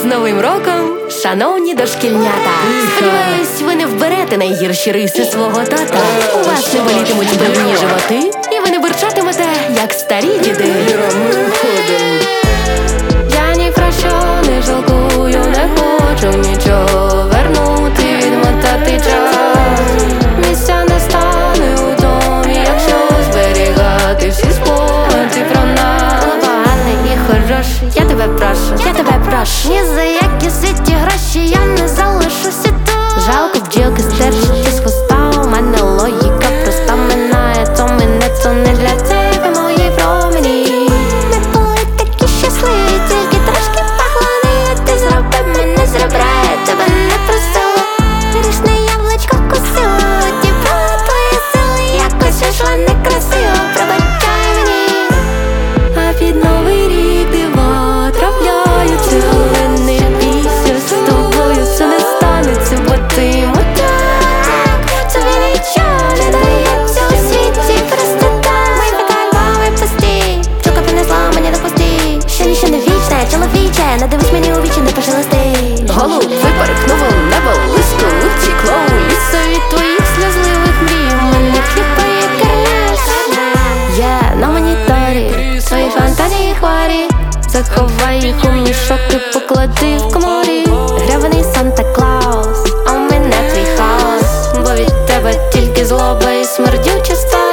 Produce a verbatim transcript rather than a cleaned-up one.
Новим роком, шановні дошкільнята! Сподіваюсь, ви не вберете найгірші риси свого тата. У вас не болітимуть певні животи, і ви не бурчатимете, як старі діди. Я ні про що не жалкую, не хочу нічого вернути, відмотати час. Місця не стане у домі, якщо зберігати всі спогади про нас. Поганий і хороший, я тебе прошу, я тебе прошу. Ні за які світі гроші я не залишуся тут. Жалко бджілки стержити з хвоста, у мене логіка проста минає, то мене, то не для тебе мої промені. Ми були такі щасливі, тільки трошки поглини. Ти зробив мене з ребра, я тебе не просила. Грішне яблучко вкусила, одібрала твої сили, якось вийшла некрасиво, пробачай мені. А під новий рік диво трапляються, але не бійся, з тобою все не станеться, бо ти мудак. Тобі нічого не дається у світі, просто так. Мої фекальбами пусті, пчелка принесла мені на хвості. Ще ніщо не вічне, чоловіче, не дивись мені у вічі, не пошелести. Голуб випорхнув у небо, лиску утікло у лісо від твоїх сльозливих мрій. Мене хліпає карнес. Я на моніторі, свої фантазії хворі. Заховай їх у мішок і поклади в коморі. Гребаний Санта-Клаус, а у мене твій хаос, бо від тебе тільки злоба і смердюча сталь.